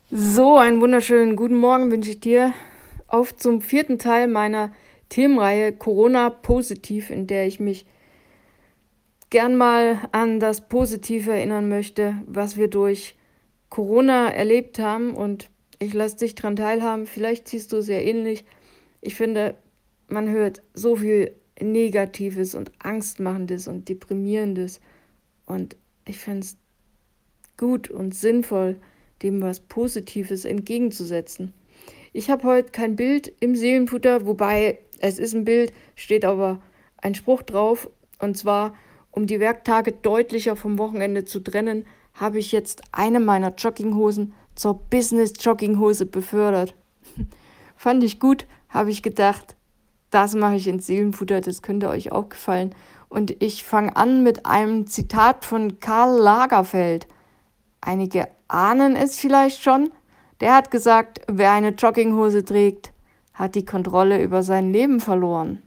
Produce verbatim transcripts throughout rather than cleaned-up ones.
So, einen wunderschönen guten Morgen wünsche ich dir. Auf zum vierten Teil meiner Themenreihe Corona positiv, in der ich mich gern mal an das Positive erinnern möchte, was wir durch Corona erlebt haben. Und ich lasse dich daran teilhaben. Vielleicht siehst du es sehr ähnlich. Ich finde, man hört so viel Negatives und Angstmachendes und Deprimierendes. Und ich finde es gut und sinnvoll, dem was Positives entgegenzusetzen. Ich habe heute kein Bild im Seelenfutter, wobei es ist ein Bild, steht aber ein Spruch drauf. Und zwar, um die Werktage deutlicher vom Wochenende zu trennen, habe ich jetzt eine meiner Jogginghosen zur Business-Jogginghose befördert. Fand ich gut, habe ich gedacht, das mache ich ins Seelenfutter, das könnte euch auch gefallen. Und ich fange an mit einem Zitat von Karl Lagerfeld. Einige ahnen es vielleicht schon. Der hat gesagt, wer eine Jogginghose trägt, hat die Kontrolle über sein Leben verloren.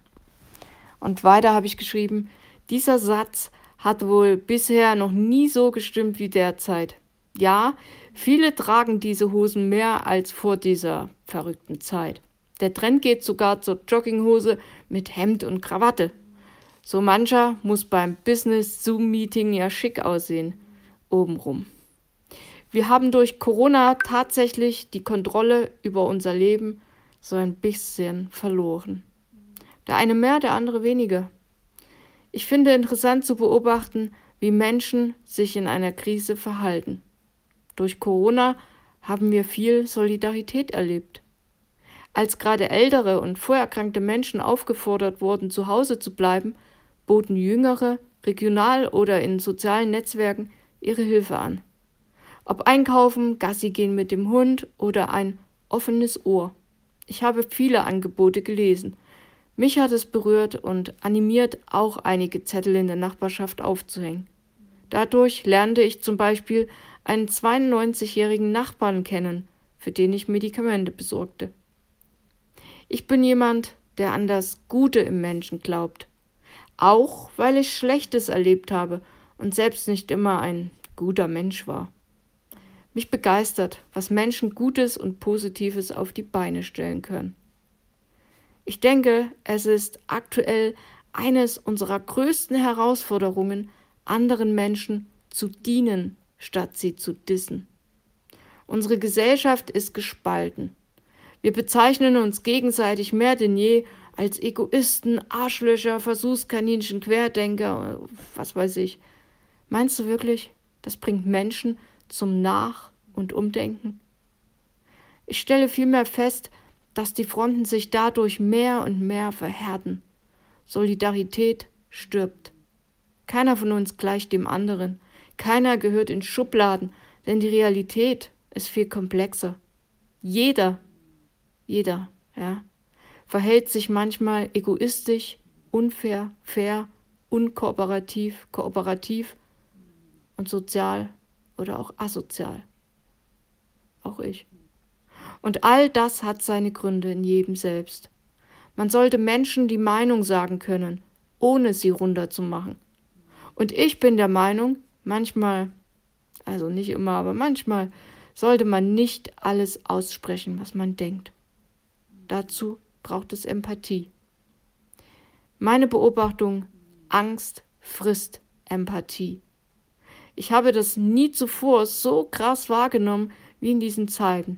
Und weiter habe ich geschrieben, dieser Satz hat wohl bisher noch nie so gestimmt wie derzeit. Ja, viele tragen diese Hosen mehr als vor dieser verrückten Zeit. Der Trend geht sogar zur Jogginghose mit Hemd und Krawatte. So mancher muss beim Business-Zoom-Meeting ja schick aussehen, obenrum. Wir haben durch Corona tatsächlich die Kontrolle über unser Leben so ein bisschen verloren. Der eine mehr, der andere weniger. Ich finde interessant zu beobachten, wie Menschen sich in einer Krise verhalten. Durch Corona haben wir viel Solidarität erlebt. Als gerade ältere und vorerkrankte Menschen aufgefordert wurden, zu Hause zu bleiben, boten Jüngere, regional oder in sozialen Netzwerken ihre Hilfe an. Ob einkaufen, Gassi gehen mit dem Hund oder ein offenes Ohr. Ich habe viele Angebote gelesen. Mich hat es berührt und animiert, auch einige Zettel in der Nachbarschaft aufzuhängen. Dadurch lernte ich zum Beispiel einen zweiundneunzigjährigen Nachbarn kennen, für den ich Medikamente besorgte. Ich bin jemand, der an das Gute im Menschen glaubt. Auch weil ich Schlechtes erlebt habe und selbst nicht immer ein guter Mensch war. Mich begeistert, was Menschen Gutes und Positives auf die Beine stellen können. Ich denke, es ist aktuell eines unserer größten Herausforderungen, anderen Menschen zu dienen, statt sie zu dissen. Unsere Gesellschaft ist gespalten. Wir bezeichnen uns gegenseitig mehr denn je als Egoisten, Arschlöcher, Versuchskaninchen, Querdenker, was weiß ich. Meinst du wirklich, das bringt Menschen zum Nach- und Umdenken? Ich stelle vielmehr fest, dass die Fronten sich dadurch mehr und mehr verhärten. Solidarität stirbt. Keiner von uns gleicht dem anderen. Keiner gehört in Schubladen, denn die Realität ist viel komplexer. Jeder, jeder, ja, verhält sich manchmal egoistisch, unfair, fair, unkooperativ, kooperativ und sozial oder auch asozial. Auch ich. Und all das hat seine Gründe in jedem selbst. Man sollte Menschen die Meinung sagen können, ohne sie runterzumachen. Und ich bin der Meinung, manchmal, also nicht immer, aber manchmal, sollte man nicht alles aussprechen, was man denkt. Dazu braucht es Empathie. Meine Beobachtung, Angst frisst Empathie. Ich habe das nie zuvor so krass wahrgenommen wie in diesen Zeiten.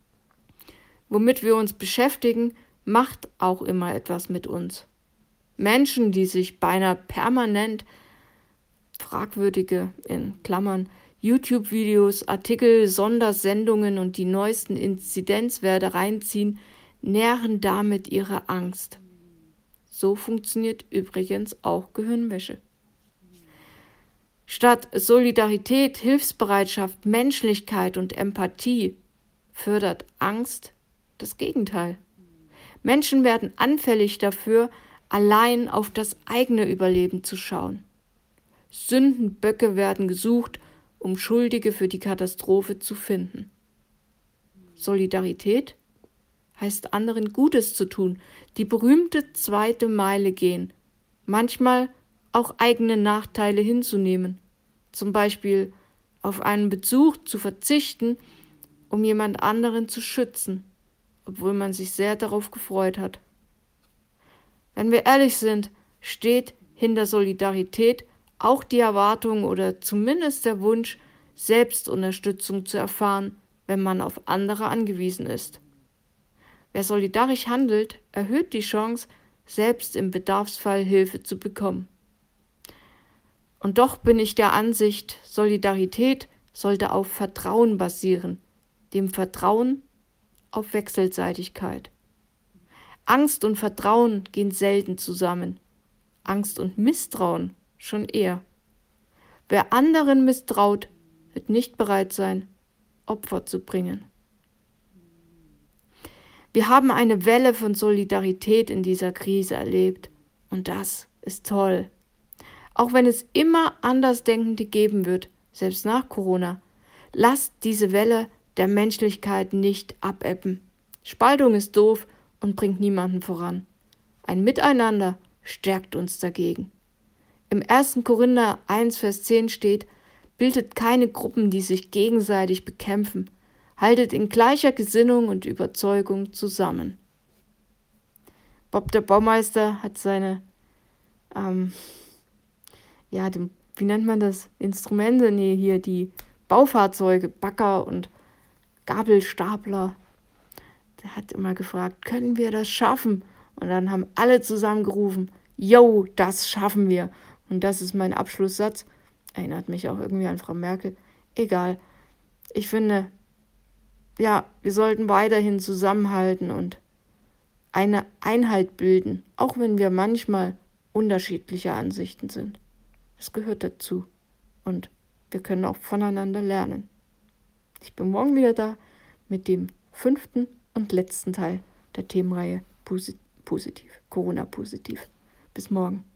Womit wir uns beschäftigen, macht auch immer etwas mit uns. Menschen, die sich beinahe permanent fragwürdige, in Klammern, YouTube-Videos, Artikel, Sondersendungen und die neuesten Inzidenzwerte reinziehen, nähren damit ihre Angst. So funktioniert übrigens auch Gehirnwäsche. Statt Solidarität, Hilfsbereitschaft, Menschlichkeit und Empathie fördert Angst das Gegenteil. Menschen werden anfällig dafür, allein auf das eigene Überleben zu schauen. Sündenböcke werden gesucht, um Schuldige für die Katastrophe zu finden. Solidarität heißt, anderen Gutes zu tun, die berühmte zweite Meile gehen, manchmal auch eigene Nachteile hinzunehmen, zum Beispiel auf einen Besuch zu verzichten, um jemand anderen zu schützen, obwohl man sich sehr darauf gefreut hat. Wenn wir ehrlich sind, steht hinter Solidarität auch die Erwartung oder zumindest der Wunsch, Selbstunterstützung zu erfahren, wenn man auf andere angewiesen ist. Wer solidarisch handelt, erhöht die Chance, selbst im Bedarfsfall Hilfe zu bekommen. Und doch bin ich der Ansicht, Solidarität sollte auf Vertrauen basieren, dem Vertrauen auf Wechselseitigkeit. Angst und Vertrauen gehen selten zusammen, Angst und Misstrauen schon eher. Wer anderen misstraut, wird nicht bereit sein, Opfer zu bringen. Wir haben eine Welle von Solidarität in dieser Krise erlebt und das ist toll. Auch wenn es immer Andersdenkende geben wird, selbst nach Corona, lasst diese Welle der Menschlichkeit nicht abebben. Spaltung ist doof und bringt niemanden voran. Ein Miteinander stärkt uns dagegen. Im ersten Korinther eins, Vers zehn steht, bildet keine Gruppen, die sich gegenseitig bekämpfen. Haltet in gleicher Gesinnung und Überzeugung zusammen. Bob der Baumeister hat seine, ähm, ja, dem, wie nennt man das? Instrumente, nee, hier die Baufahrzeuge, Bagger und Gabelstapler. Der hat immer gefragt, können wir das schaffen? Und dann haben alle zusammen gerufen, yo, das schaffen wir. Und das ist mein Abschlusssatz. Erinnert mich auch irgendwie an Frau Merkel. Egal. Ich finde, ja, wir sollten weiterhin zusammenhalten und eine Einheit bilden, auch wenn wir manchmal unterschiedlicher Ansichten sind. Das gehört dazu und wir können auch voneinander lernen. Ich bin morgen wieder da mit dem fünften und letzten Teil der Themenreihe Posit- Positiv, Corona-Positiv. Bis morgen.